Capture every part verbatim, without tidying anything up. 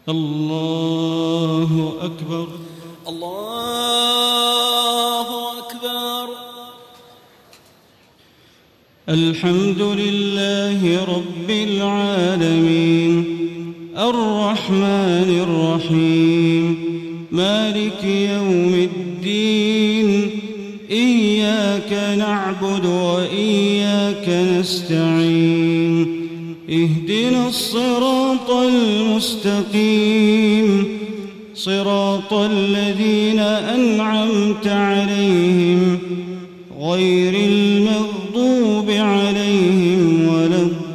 الله أكبر. الله أكبر. الحمد لله رب العالمين الرحمن الرحيم مالك يوم الدين إياك نعبد وإياك نستعين اهدنا الصراط المستقيم صراط الذين أنعمت عليهم غير المغضوب عليهم ولا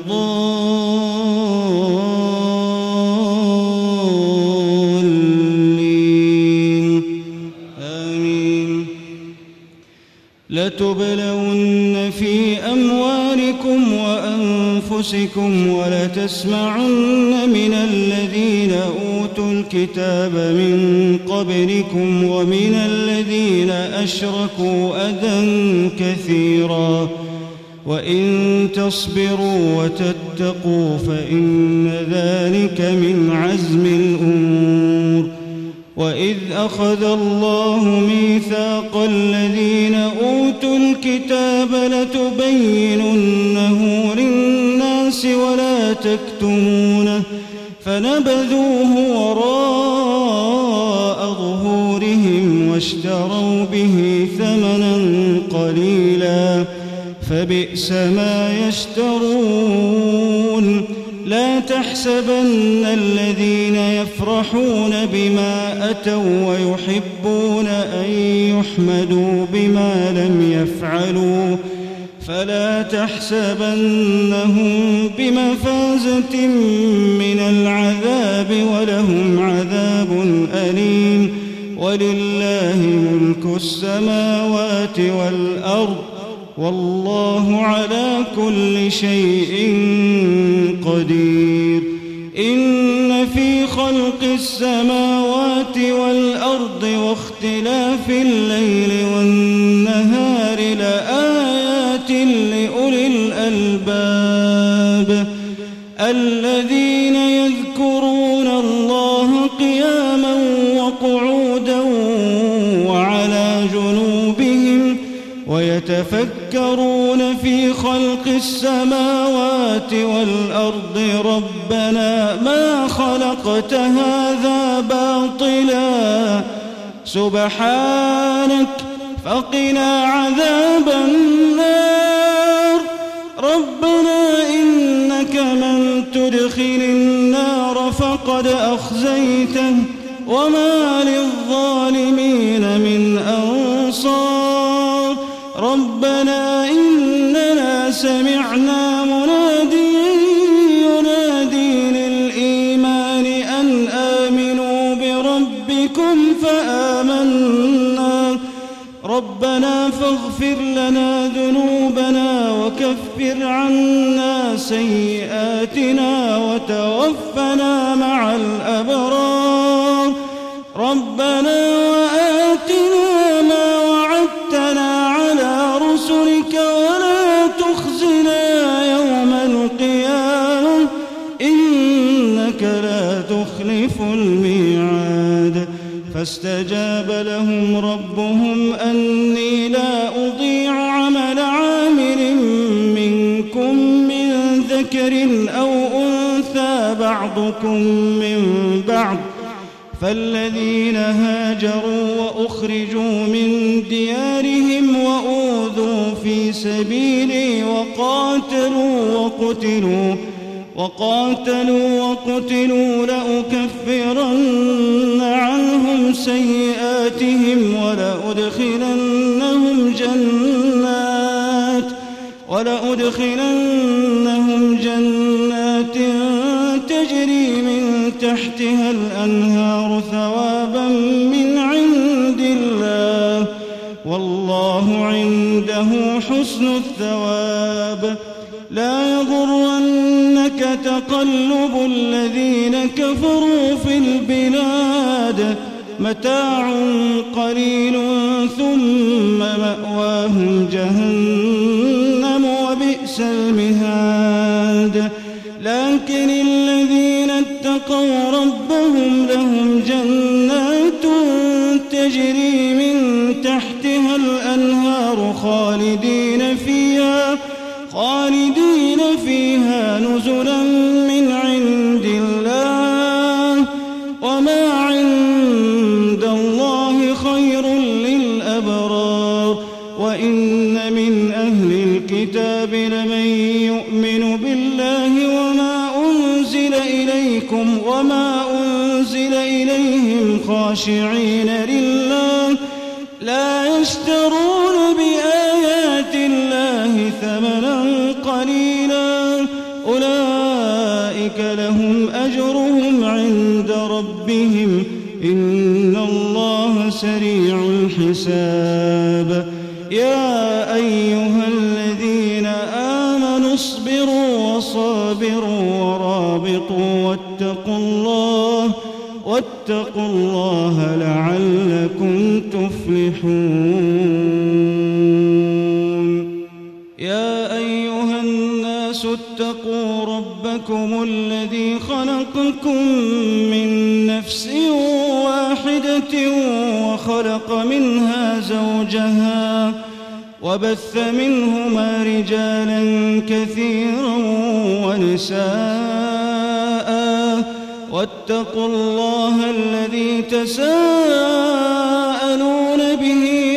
الضالين آمين. لتبلون في أموالكم وأنفسكم ولتسمعن من الذين أوتوا الكتاب من قبلكم ومن الذين أشركوا أذى كثيرا وإن تصبروا وتتقوا فإن ذلك من عزم الأمور. وإذ أخذ الله ميثاق الذين أوتوا الكتاب لتبيننه للناس ولا تكتمونه فنبذوه وراء ظهورهم واشتروا به ثمنا قليلا فبئس ما يشترون. لا تحسبن الذين يفرحون بما أتوا ويحبون أن يحمدوا بما لم يفعلوا فلا تحسبنهم بمفازة من العذاب ولهم عذاب أليم. ولله ملك السماوات والأرض والله على كل شيء قدير. إن في خلق السماوات والأرض واختلاف الليل والنهار لآيات لأولي الألباب الذين يذكرون الله قياما وقعودا وعلى جنوبهم ويتفكرون في خلق السماوات والأرض ربنا ما خلقت هذا باطلا سبحانك فقنا عذاب النار. ربنا إنك من تدخل النار فقد أخزيته وما للظالمين من أنصار. ربنا إننا سمعنا مناديا ينادي للإيمان أن آمنوا بربكم فآمنا. ربنا فاغفر لنا ذنوبنا وكفر عنا سيئاتنا وتوفنا مع الأبرار. ربنا وآتنا ما وعدتنا على رسلك ولا تخزنا يوم القيامة إنك لا تخلف الميعاد. فاستجاب لهم ربهم أني لا أضيع عمل عامل منكم من ذكر أو أنثى بعضكم من بعض فالذين هاجروا وأخرجوا من ديارهم وأوذوا في سبيلي وقاتلوا وقتلوا وقاتلوا وقتلوا لأكفرن عنهم سيئاتهم ولأدخلنهم جنات ولأدخلنهم جنات تجري من تحتها الأنهار ثوابا من عند الله والله عنده حسن الثواب. لا يغرنك تقلب الذين كفروا في البلاد متاع قليل ثم مأواهم جهنم وبئس المهاد. لكن الذين اتقوا اتقوا ربهم لهم جنات تجري من تحتها الأنهار خالدين فيها خالدين فيها نزلا من عند الله وما عند الله خير للأبرار. وإن من أهل الكتاب لمن يؤمن بالله وما أنزل إليكم وما أنزل إليهم خاشعين لله لا يشترون بآيات الله ثمنا قليلا أولئك لهم أجرهم عند ربهم إن الله سريع الحساب. يا أيها الذين آمنوا اصبروا وصابروا ورابطوا واتقوا الله واتقوا الله لعلكم تفلحون. يا أيها الناس اتقوا ربكم الذي خلقكم من نفس واحدة وخلق منها زوجها وبث منهما رجالا كثيرا ونساء واتقوا الله الذي تساءلون به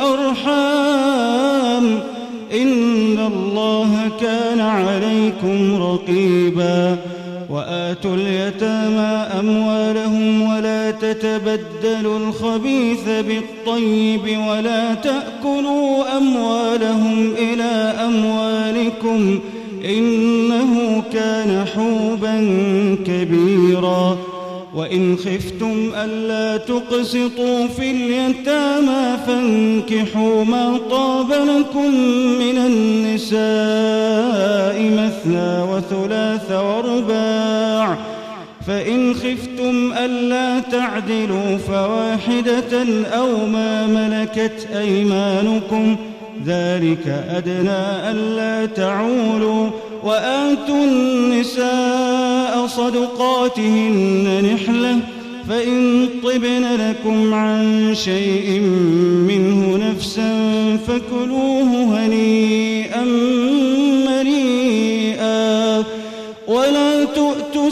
والأرحام إن الله كان عليكم رقيبا. وآتوا اليتامى أموالهم ولا تتبدلوا الخبيث بالطيب ولا تأكلوا أموالهم إلى أموالكم إنه كان حوبا كبيرا. وإن خفتم ألا تقسطوا في اليتامى فانكحوا ما طاب لكم من النساء مثنى وثلاث ورباع فإن خفتم ألا تعدلوا فواحدة أو ما ملكت أيمانكم ذلك أدنى ألا تعولوا. وآتوا النساء صدقاتهن نحلة فإن طبن لكم عن شيء منه نفسا فكلوه هنيئا مريئا. ولا تؤتوا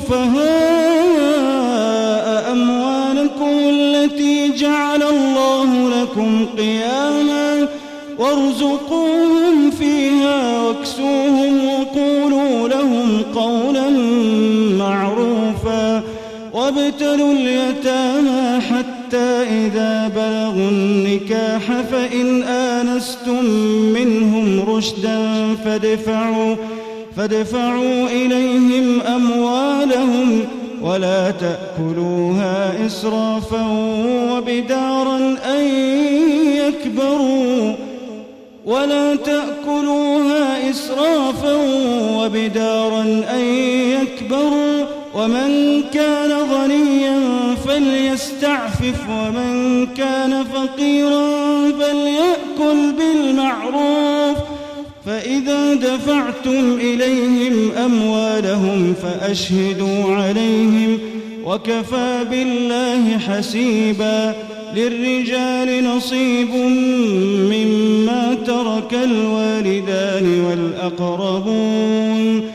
السفهاء أموالكم التي جعل الله لكم قياما وارزقوهم فيها واكسوهم وقولوا لهم قولا معروفا. وابتلوا اليتامى حتى إذا بلغوا النكاح فإن آنستم منهم رشدا فادفعوا, فادفعوا إليهم أموالهم ولا تأكلوها إسرافا وبدارا أن يكبروا ولا تأكلوها إسرافا وبدارا أن يكبروا. ومن كان غنيا فليستعفف ومن كان فقيرا فليأكل بالمعروف. فإذا دفعتم إليهم أموالهم فأشهدوا عليهم وكفى بالله حسيبا. للرجال نصيب مما ترك الوالدان والأقربون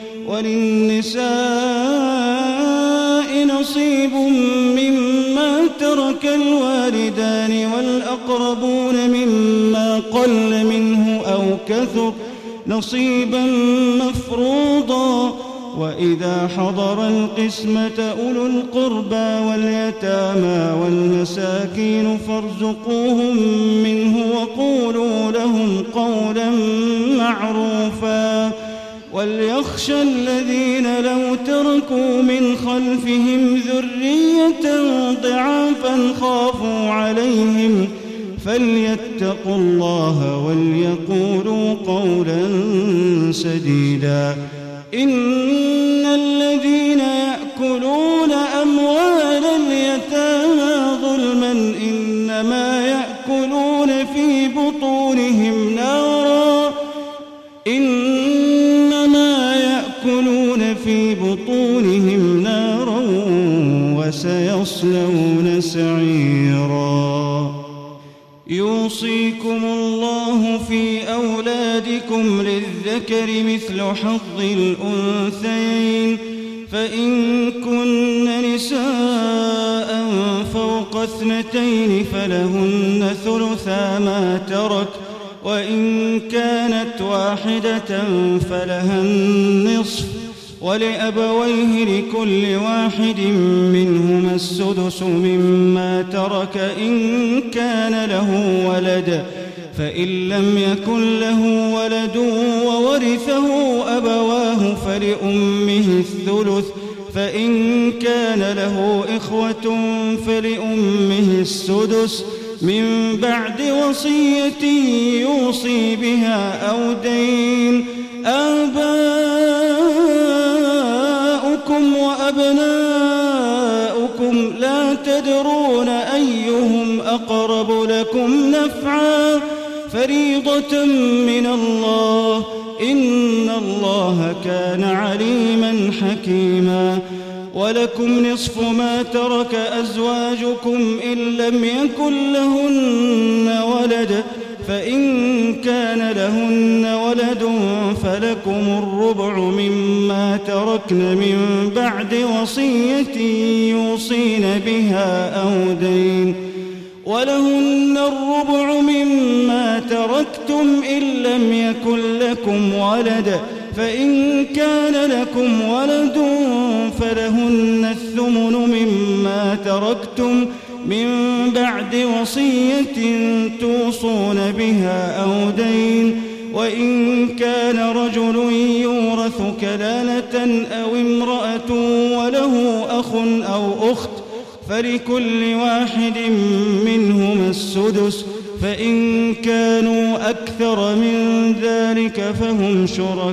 وللنساء نصيب مما ترك الوالدان والأقربون مما قل منه أو كثر نصيبا مفروضا. وإذا حضر القسمة أولو القربى واليتامى والمساكين فارزقوهم منه وقولوا لهم قولا معروفا. وليخشى الذين لو تركوا من خلفهم ذرية ضعافا خافوا عليهم فليتقوا الله وليقولوا قولا سديدا. إن الذين يأكلون أموال اليتامى ظلما إنما يأكلون في بطونهم نارا إنما يأكلون في بطونهم نارا وسيصلون سعيرا. يوصيكم الله في أولادكم للذكر مثل حظ الأنثيين، فإن كن نساء فوق اثنتين فلهن ثلثا ما ترك، وإن كانت واحدة فلها النصف، ولأبويه لكل واحد منهما السدس مما ترك إن كان له ولد، فإن لم يكن له ولد وورثه أبواه فلأمه الثلث، فإن كان له إخوة فلأمه السدس من بعد وصية يوصي بها أو دين. آباؤكم وأبناؤكم لا تدرون أيهم أقرب لكم نفعا، فريضة من الله، إن الله كان عليما حكيما. ولكم نصف ما ترك أزواجكم إن لم يكن لهن ولد، فإن كان لهن ولد فلكم الربع مما تركن من بعد وصية يوصين بها أو دين، ولهن الربع مما تركتم إن لم يكن لكم ولد، فإن كان لكم ولد فلهن الثمن مما تركتم من بعد وصية توصون بها أو دين. وإن كان رجل يورث كلالة أو امرأة وله أخ أو أخت فلكل واحد منهما السدس، فإن كانوا أكثر من ذلك فهم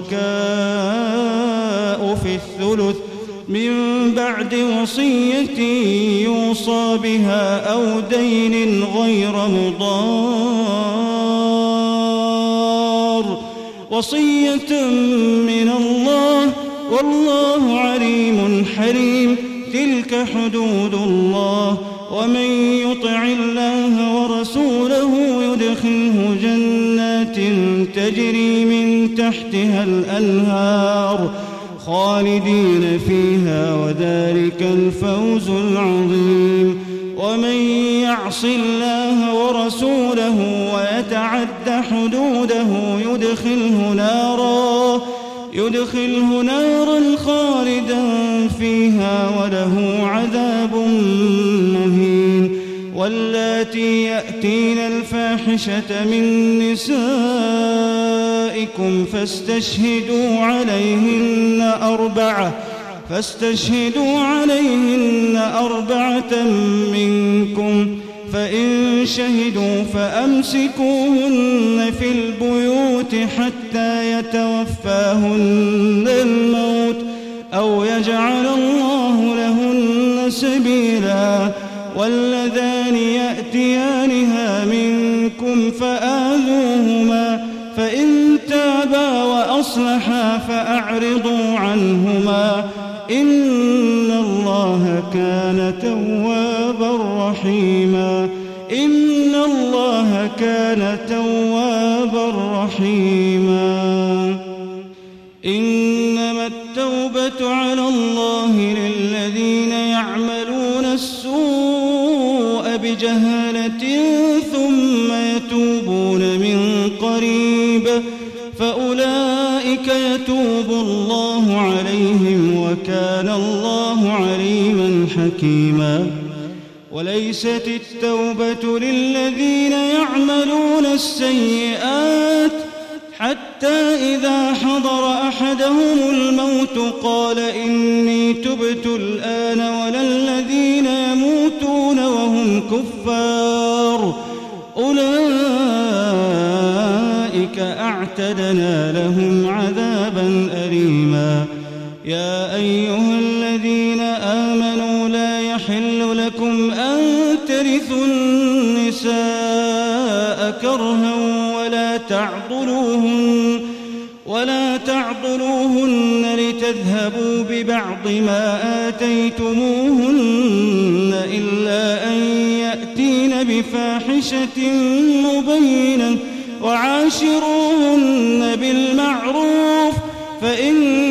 شركاء في الثلث من بعد وصية يوصى بها أو دين غير مضار، وصية من الله، والله عليم حليم. تلك حدود الله، ومن يطع الله ورسوله يدخله جنات تجري من تحتها الأنهار خالدين فيها، وذلك الفوز العظيم. ومن يعص الله ورسوله ويتعد حدوده يدخله نارا يدخله نارا خالدا فيها وله عذاب مهين. واللاتي يأتين الفاحشة من نسائكم فاستشهدوا عليهن أربعة فاستشهدوا عليهن أربعة منكم، فإن شهدوا فأمسكوهن في البيوت حتى يتوفاهن الموت أو يجعل الله لهن سبيلا. واللذان يأتيانها منكم فآذوهما، فإن تابا وأصلحا فأعرضوا عنهما، إن الله كان توابا رحيما. إن الله كان توابا رحيما. إنما التوبة على الله للذين يعملون السوء بجهالة ثم يتوبون من قريب فأولئك يتوب الله عليهم وكان الله عليما حكيما. وليست التوبة للذين يعملون السيئات حتى إذا حضر أحدهم الموت قال إني تبت الآن، ولا الذين يموتون وهم كفار أولئك أعتدنا لهم عذابا أليما. يا أيها الذين آمنوا لا يحل لكم أن ترثوا النساء كرها ولا تعضلوهن ولا تعضلوهن لتعلموا تذهبوا ببعض ما آتيتموهن إلا أن يأتين بفاحشة مبينة وعاشروهن بالمعروف فإن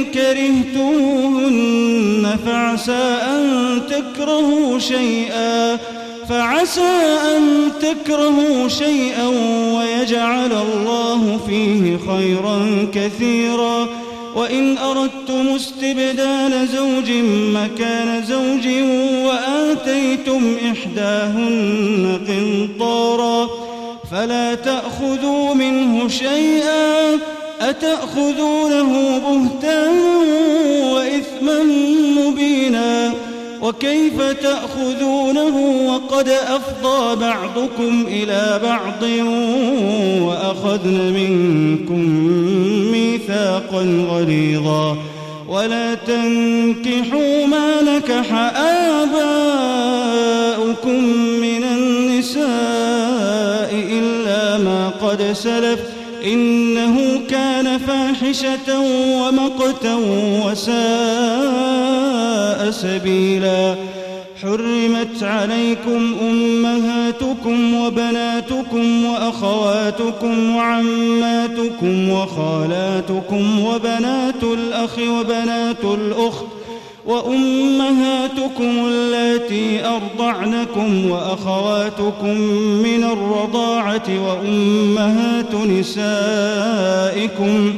كرهتموهن فعسى أن تكرهوا شيئا فعسى أن تكرهوا شيئا ويجعل الله فيه خيرا كثيرا وإن أردتم استبدال زوج مكان زوج وآتيتم إحداهن قنطارا فلا تأخذوا منه شيئا أتأخذونه بهتانا وإثما مبينا وكيف تأخذونه وقد أفضى بعضكم إلى بعض وأخذن منكم ميثاقا غليظا ولا تنكحوا ما نكح آباؤكم من النساء إلا ما قد سلف إنه كان فاحشة ومقتا وساء سبيلا حرمت عليكم أمهاتكم وبناتكم وأخواتكم وعماتكم وخالاتكم وبنات الأخ وبنات الأخت وأمهاتكم اللاتي أرضعنكم وأخواتكم من الرضاعة وأمهات نسائكم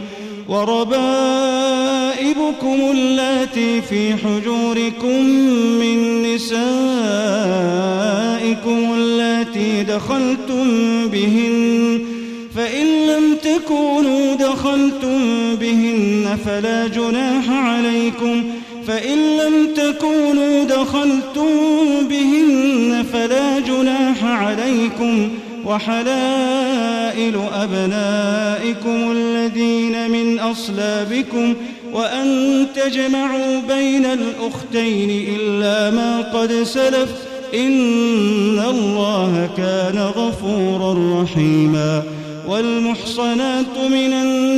وربائبكم اللاتي في حجوركم من نسائكم اللاتي دخلتم بهن فإن لم تكونوا دخلتم بهن فلا جناح عليكم فإن لم تكونوا دخلتم بهن فلا جناح عليكم وحلائل أبنائكم الذين من أصلابكم وأن تجمعوا بين الأختين إلا ما قد سلف إن الله كان غفورا رحيما والمحصنات من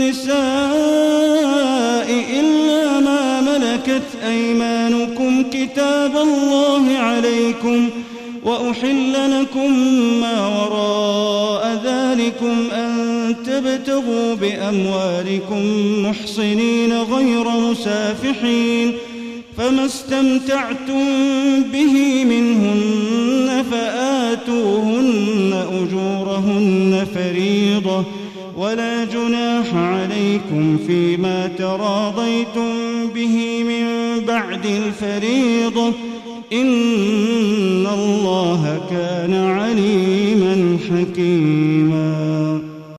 النساء إلا ما ملكت أيمانكم كتاب الله عليكم وأحل لكم ما وراء ذلكم أن تبتغوا بأموالكم محصنين غير مسافحين فما استمتعتم به منهن فآتوهن أجورهن فريضة ولا جناح عليكم فيما تراضيتم به من بعد الفريضة إن الله كان عليما حكيما.